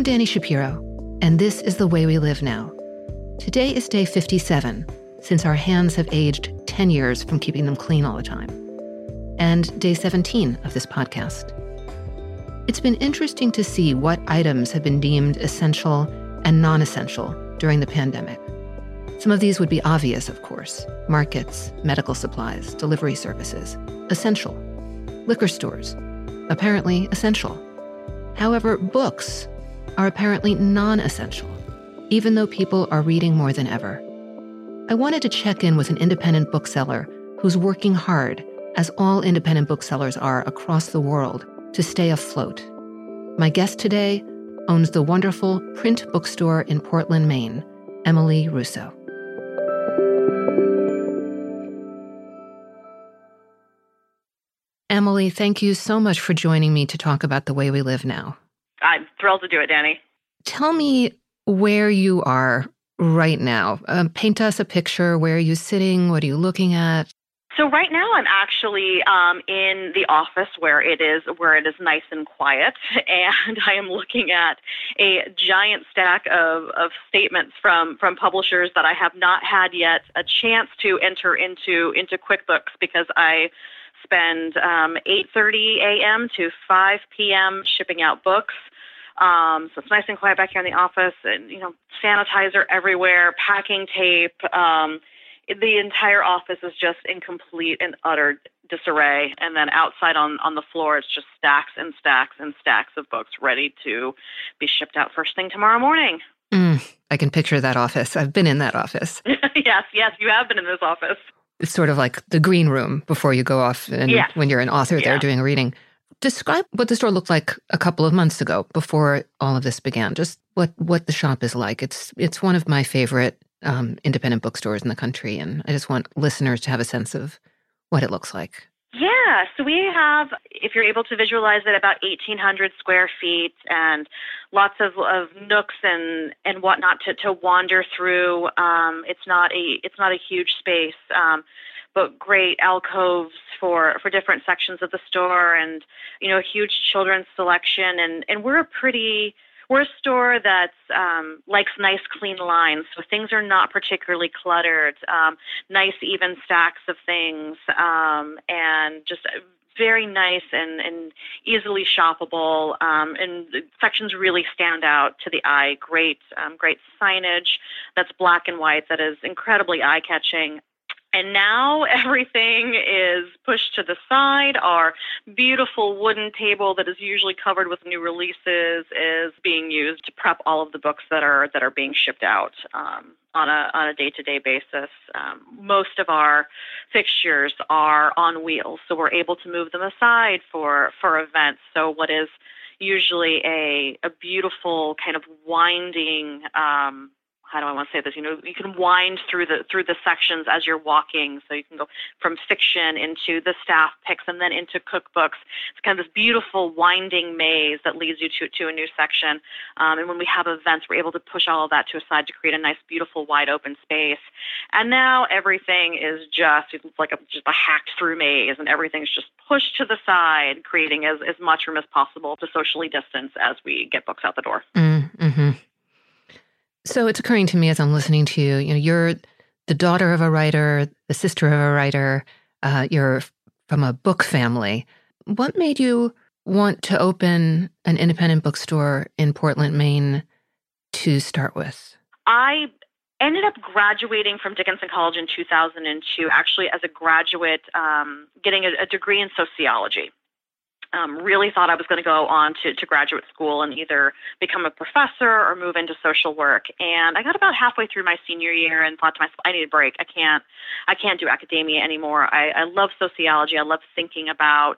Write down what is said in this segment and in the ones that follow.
Dani Shapiro, and this is The Way We Live Now. Today is day 57, since our hands have aged 10 years from keeping them clean all the time, and day 17 of this podcast. It's been interesting to see what items have been deemed essential and non-essential during the pandemic. Some of these would be obvious, of course: markets, medical supplies, delivery services, essential. Liquor stores, apparently essential. However, books are apparently non-essential, even though people are reading more than ever. I wanted to check in with an independent bookseller who's working hard, as all independent booksellers are across the world, to stay afloat. My guest today owns the wonderful Print bookstore in Portland, Maine, Emily Russo. Emily, thank you so much for joining me to talk about The Way We Live Now. I'm thrilled to do it, Dani. Tell me where you are right now. Paint us a picture. Where are you sitting? What are you looking at? So right now I'm actually in the office where it is nice and quiet, and I am looking at a giant stack of statements from publishers that I have not had yet a chance to enter into QuickBooks, because I spend 8:30 a.m. to 5 p.m. shipping out books. So it's nice and quiet back here in the office, and sanitizer everywhere, packing tape. The entire office is just in complete and utter disarray. And then outside on the floor, it's just stacks and stacks and stacks of books ready to be shipped out first thing tomorrow morning. I can picture that office. I've been in that office. Yes, you have been in this office. It's sort of like the green room before you go off and when you're an author there doing a reading. Describe what the store looked like a couple of months ago before all of this began. Just what the shop is like. It's one of my favorite independent bookstores in the country, and I just want listeners to have a sense of what it looks like. Yeah, so we have, if you're able to visualize it, about 1,800 square feet and lots of nooks and whatnot to wander through. It's not a huge space, but great alcoves for different sections of the store, and a huge children's selection. And we're a store that's likes nice, clean lines, so things are not particularly cluttered. Nice, even stacks of things, and just very nice and easily shoppable. And the sections really stand out to the eye. Great signage that's black and white that is incredibly eye-catching. And now everything is pushed to the side. Our beautiful wooden table that is usually covered with new releases is being used to prep all of the books that are being shipped out on a day-to-day basis. Most of our fixtures are on wheels, so we're able to move them aside for events. So what is usually a beautiful kind of winding how do I want to say this? You can wind through the sections as you're walking. So you can go from fiction into the staff picks and then into cookbooks. It's kind of this beautiful winding maze that leads you to a new section. And when we have events, we're able to push all of that to a side to create a nice, beautiful, wide open space. And now everything is just like a hacked through maze, and everything's just pushed to the side, creating as much room as possible to socially distance as we get books out the door. Mm-hmm. So it's occurring to me as I'm listening to you, you're the daughter of a writer, the sister of a writer, you're from a book family. What made you want to open an independent bookstore in Portland, Maine to start with? I ended up graduating from Dickinson College in 2002, actually as a graduate, getting a degree in sociology. Really thought I was going to go on to graduate school and either become a professor or move into social work. And I got about halfway through my senior year and thought to myself, I need a break. I can't do academia anymore. I love sociology. I love thinking about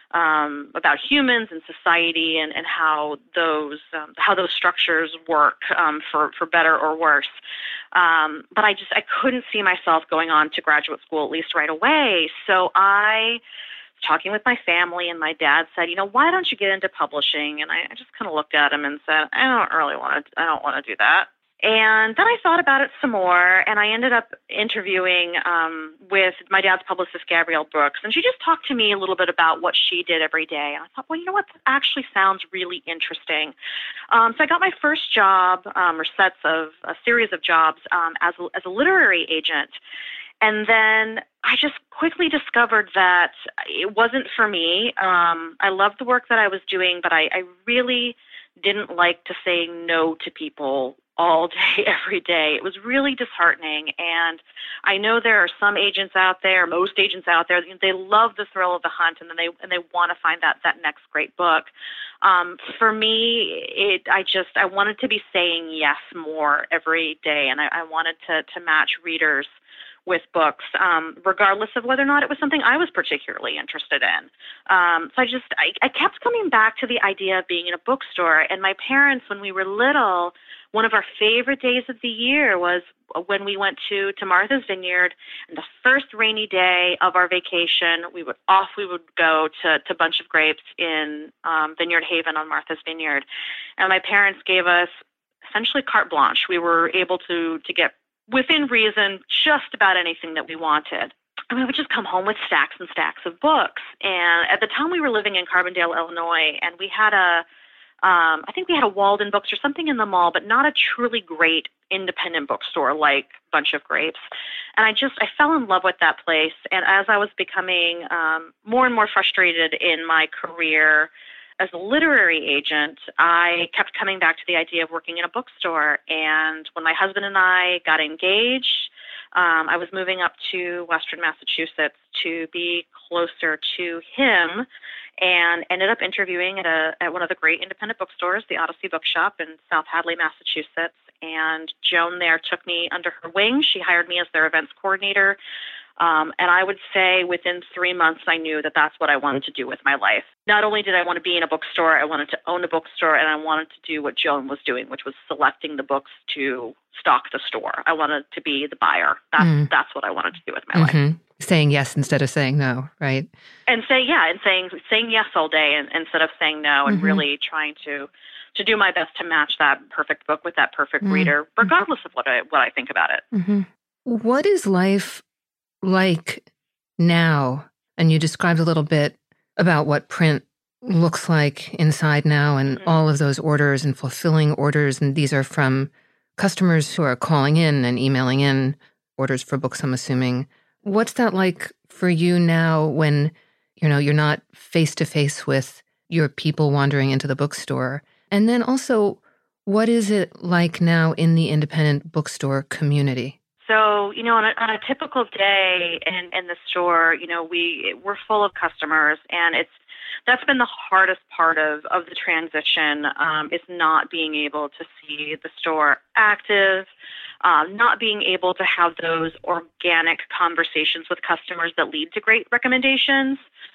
humans and society and how those structures work for better or worse. But I couldn't see myself going on to graduate school, at least right away. So I talking with my family, and my dad said, why don't you get into publishing? And I just kind of looked at him and said, I don't want to do that. And then I thought about it some more, and I ended up interviewing with my dad's publicist, Gabrielle Brooks, and she just talked to me a little bit about what she did every day. And I thought, well, you know what, that actually sounds really interesting. So I got my first job, or sets of a series of jobs, as a literary agent. And then I just quickly discovered that it wasn't for me. I loved the work that I was doing, but I really didn't like to say no to people all day, every day. It was really disheartening. And I know there are some agents out there, most agents out there, they love the thrill of the hunt, and then they want to find that next great book. For me, I wanted to be saying yes more every day, and I wanted to match readers with books, regardless of whether or not it was something I was particularly interested in. So I kept coming back to the idea of being in a bookstore. And my parents, when we were little, one of our favorite days of the year was when we went to Martha's Vineyard, and the first rainy day of our vacation, we would go to Bunch of Grapes in Vineyard Haven on Martha's Vineyard. And my parents gave us essentially carte blanche. We were able to get, within reason, just about anything that we wanted. And we would just come home with stacks and stacks of books. And at the time we were living in Carbondale, Illinois, and we had I think we had a Walden Books or something in the mall, but not a truly great independent bookstore like Bunch of Grapes. And I fell in love with that place. And as I was becoming more and more frustrated in my career as a literary agent, I kept coming back to the idea of working in a bookstore. And when my husband and I got engaged, I was moving up to Western Massachusetts to be closer to him, and ended up interviewing at one of the great independent bookstores, the Odyssey Bookshop in South Hadley, Massachusetts. And Joan there took me under her wing. She hired me as their events coordinator. And I would say within 3 months, I knew that that's what I wanted to do with my life. Not only did I want to be in a bookstore, I wanted to own a bookstore, and I wanted to do what Joan was doing, which was selecting the books to stock the store. I wanted to be the buyer. That's what I wanted to do with my life. Saying yes instead of saying no, right? And saying yes all day, and instead of saying no, and really trying to do my best to match that perfect book with that perfect reader, regardless of what I think about it. What is life like now? And you described a little bit about what print looks like inside now, and all of those orders and fulfilling orders. And these are from customers who are calling in and emailing in orders for books, I'm assuming. What's that like for you now when, you're not face to face with your people wandering into the bookstore? And then also, what is it like now in the independent bookstore community? So, on a typical day in the store, we're full of customers, and that's been the hardest part of the transition, is not being able to see the store active, not being able to have those organic conversations with customers that lead to great recommendations.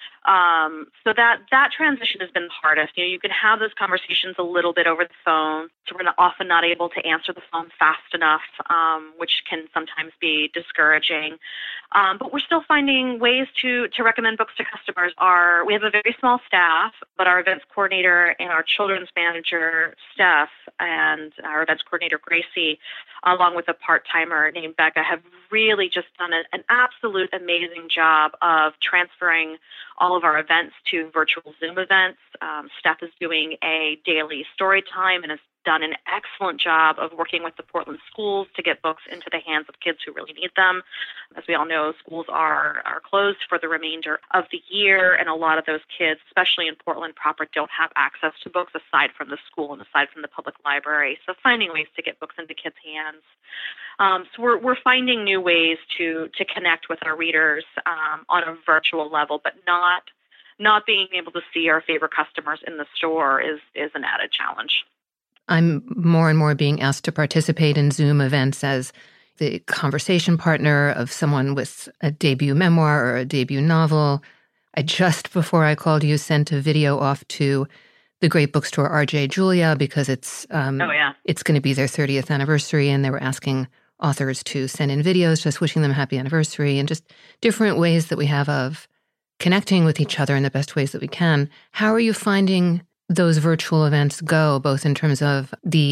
So that transition has been the hardest. You can have those conversations a little bit over the phone. So we're often not able to answer the phone fast enough, which can sometimes be discouraging. But we're still finding ways to recommend books to customers. We have a very small staff, but our events coordinator and our children's manager, Steph, and our events coordinator, Gracie, along with a part-timer named Becca, have really just done an absolute amazing job of transferring all of our events to virtual Zoom events. Steph is doing a daily story time and has done an excellent job of working with the Portland schools to get books into the hands of kids who really need them. As we all know, schools are closed for the remainder of the year, and a lot of those kids, especially in Portland proper, don't have access to books aside from the school and aside from the public library. So finding ways to get books into kids' hands. So we're finding new ways to connect with our readers on a virtual level, but not being able to see our favorite customers in the store is an added challenge. I'm more and more being asked to participate in Zoom events as the conversation partner of someone with a debut memoir or a debut novel. I just, before I called you, sent a video off to the great bookstore RJ Julia because it's going to be their 30th anniversary, and they were asking authors to send in videos just wishing them a happy anniversary, and just different ways that we have of connecting with each other in the best ways that we can. How are you finding those virtual events go, both in terms of the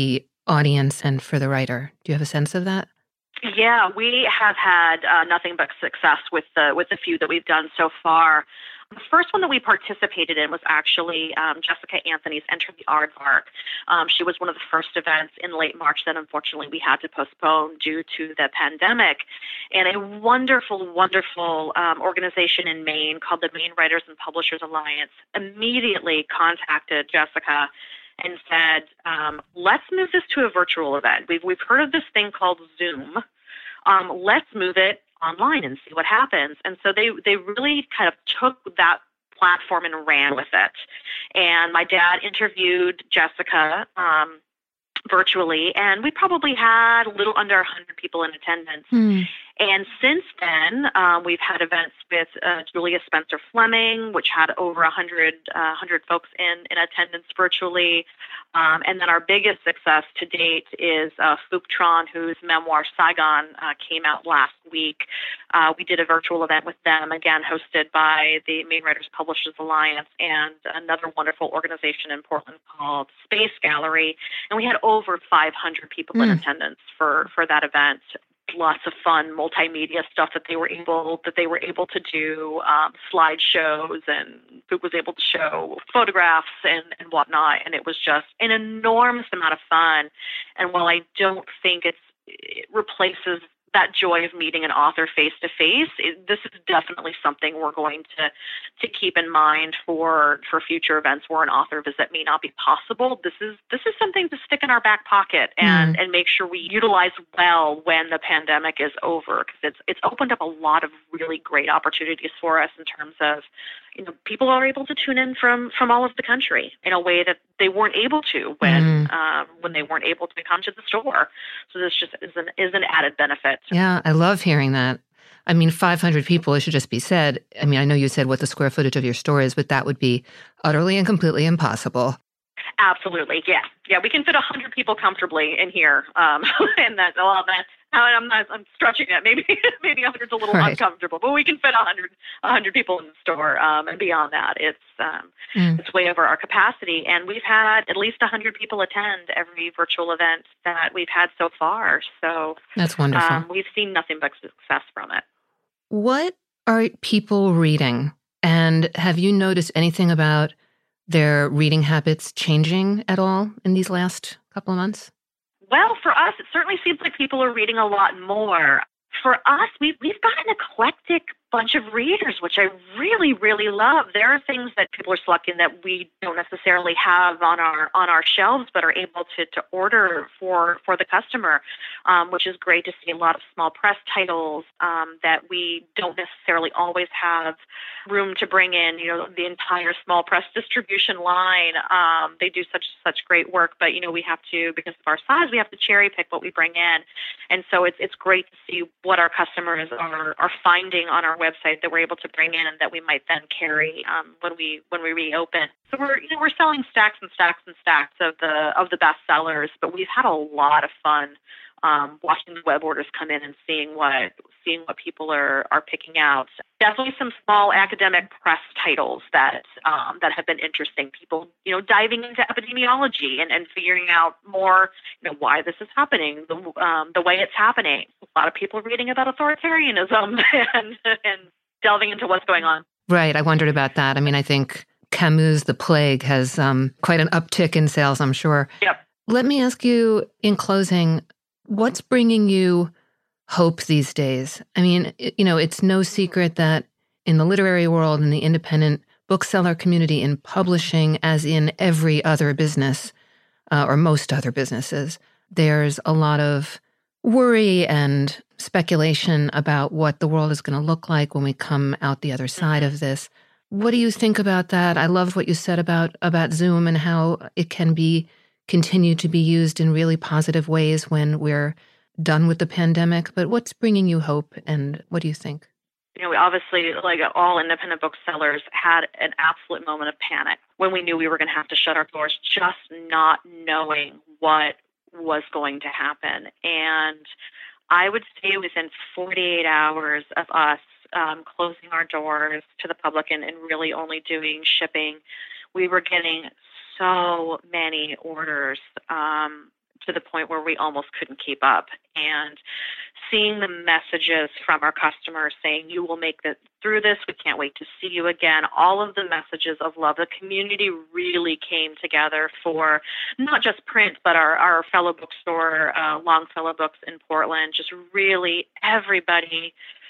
audience and for the writer? Do you have a sense of that? Yeah, we have had nothing but success with the few that we've done so far. The first one that we participated in was actually Jessica Anthony's Enter the Aardvark. She was one of the first events in late March that unfortunately we had to postpone due to the pandemic. And a wonderful, wonderful organization in Maine called the Maine Writers and Publishers Alliance immediately contacted Jessica and said, let's move this to a virtual event. We've heard of this thing called Zoom. Let's move it online and see what happens. And so they really kind of took that platform and ran with it. And my dad interviewed Jessica virtually, and we probably had a little under 100 people in attendance. And since then, we've had events with Julia Spencer Fleming, which had over 100 folks in attendance virtually. And then our biggest success to date is Phuc Tran, whose memoir Saigon came out last week. We did a virtual event with them, again hosted by the Maine Writers Publishers Alliance and another wonderful organization in Portland called Space Gallery. And we had over 500 people in attendance for that event. Lots of fun multimedia stuff that they were able to do, slideshows, and Phuc was able to show photographs and whatnot, and it was just an enormous amount of fun. And while I don't think it replaces that joy of meeting an author face to face, this is definitely something we're going to keep in mind for future events where an author visit may not be possible. This is something to stick in our back pocket and make sure we utilize well when the pandemic is over, because it's opened up a lot of really great opportunities for us in terms of, people are able to tune in from all of the country in a way that they weren't able to when they weren't able to come to the store. So this just is an added benefit. Yeah, I love hearing that. I mean, 500 people, it should just be said. I mean, I know you said what the square footage of your store is, but that would be utterly and completely impossible. Absolutely, yeah. Yeah, we can fit 100 people comfortably in here, and that's a lot of that. I'm stretching it. Maybe 100's a little uncomfortable, but we can fit 100 people in the store, and beyond that, it's way over our capacity. And we've had at least 100 people attend every virtual event that we've had so far. So that's wonderful. We've seen nothing but success from it. What are people reading? And have you noticed anything about their reading habits changing at all in these last couple of months? Well, for us, it certainly seems like people are reading a lot more. For us, we've got an eclectic bunch of readers, which I really, really love. There are things that people are selecting that we don't necessarily have on our shelves, but are able to order for the customer, which is great to see. A lot of small press titles that we don't necessarily always have room to bring in. The entire small press distribution line. They do such great work, but we have to, because of our size, we have to cherry pick what we bring in, and so it's great to see what our customers are finding on our website that we're able to bring in and that we might then carry when we reopen. So we're selling stacks and stacks and stacks of the best sellers, but we've had a lot of fun watching the web orders come in and seeing what people are picking out. Definitely some small academic press titles that have been interesting. People diving into epidemiology and figuring out more why this is happening, the way it's happening. A lot of people reading about authoritarianism and delving into what's going on. Right. I wondered about that. I mean, I think Camus' The Plague has quite an uptick in sales, I'm sure. Yep. Let me ask you in closing, what's bringing you hope these days? I mean, it's no secret that in the literary world, in the independent bookseller community, in publishing, as in every other business, or most other businesses, there's a lot of worry and speculation about what the world is going to look like when we come out the other side of this. What do you think about that? I love what you said about Zoom and how it can continue to be used in really positive ways when we're done with the pandemic. But what's bringing you hope, and what do you think? We obviously, like all independent booksellers, had an absolute moment of panic when we knew we were going to have to shut our doors, just not knowing what was going to happen. And I would say within 48 hours of us closing our doors to the public and really only doing shipping, we were getting so many orders to the point where we almost couldn't keep up. And seeing the messages from our customers saying, you will make it through this, we can't wait to see you again, all of the messages of love. The community really came together for not just print, but our fellow bookstore, Longfellow Books in Portland. Just really everybody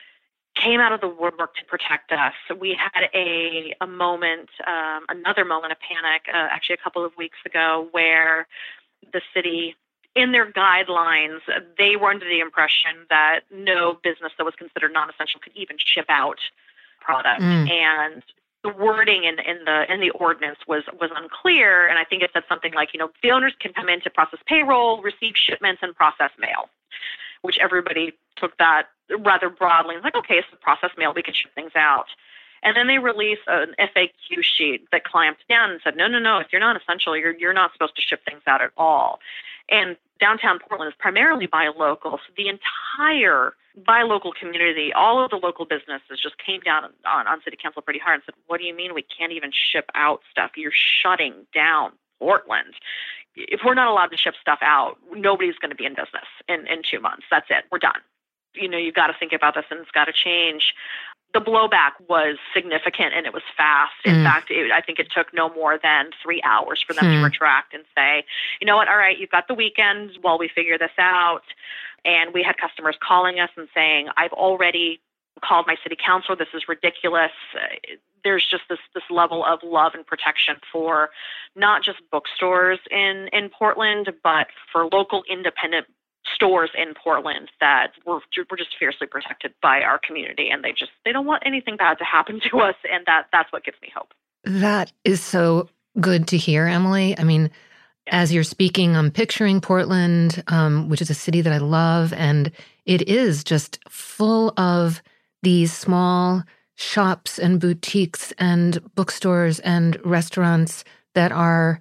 came out of the woodwork to protect us. We had a moment, another moment of panic, actually a couple of weeks ago, where the city, in their guidelines, they were under the impression that no business that was considered non-essential could even ship out product. And the wording in the ordinance was unclear, and I think it said something like, the owners can come in to process payroll, receive shipments, and process mail, which everybody took that rather broadly. It's like, okay, it's the process mail, we can ship things out. And then they released an FAQ sheet that clamped down and said, no, if you're not essential, you're not supposed to ship things out at all. And downtown Portland is primarily buy local, so the entire buy local community, all of the local businesses just came down on City Council pretty hard and said, what do you mean we can't even ship out stuff? You're shutting down Portland. If we're not allowed to ship stuff out, nobody's going to be in business in 2 months. That's it. We're done. You've got to think about this, and it's got to change. The blowback was significant, and it was fast. In fact, I think it took no more than 3 hours for them to retract and say, you know what, all right, you've got the weekend while we figure this out. And we had customers calling us and saying, I've already called my city council. This is ridiculous. There's just this level of love and protection for not just bookstores in Portland, but for local independent stores in Portland that we're just fiercely protected by our community, and they don't want anything bad to happen to us, and that's what gives me hope. That is so good to hear, Emily. I mean, as you're speaking, I'm picturing Portland, which is a city that I love, and it is just full of these small shops and boutiques and bookstores and restaurants that are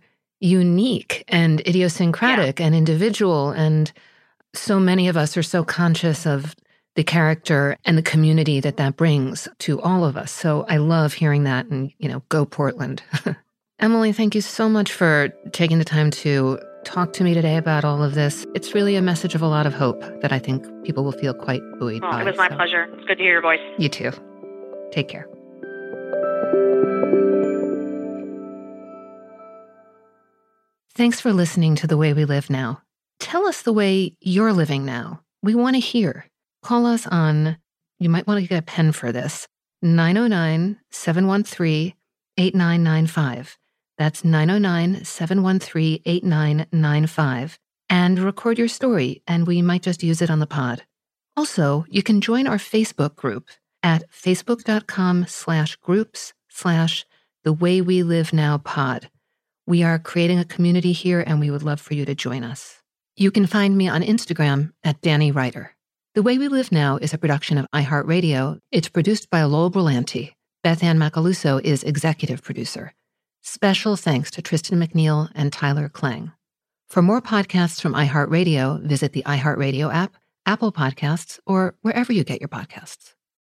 unique and idiosyncratic and individual, and so many of us are so conscious of the character and the community that brings to all of us. So I love hearing that, and, go Portland. Emily, thank you so much for taking the time to talk to me today about all of this. It's really a message of a lot of hope that I think people will feel quite buoyed by. It was my pleasure. It's good to hear your voice. You too. Take care. Thanks for listening to The Way We Live Now. Tell us the way you're living now. We want to hear. Call us on, you might want to get a pen for this, 909-713-8995. That's 909-713-8995. And record your story, and we might just use it on the pod. Also, you can join our Facebook group at facebook.com/groups/The Way We Live Now pod. We are creating a community here, and we would love for you to join us. You can find me on Instagram at Danny Writer. The Way We Live Now is a production of iHeartRadio. It's produced by Lowell Berlanti. Beth Ann Macaluso is executive producer. Special thanks to Tristan McNeil and Tyler Klang. For more podcasts from iHeartRadio, visit the iHeartRadio app, Apple Podcasts, or wherever you get your podcasts.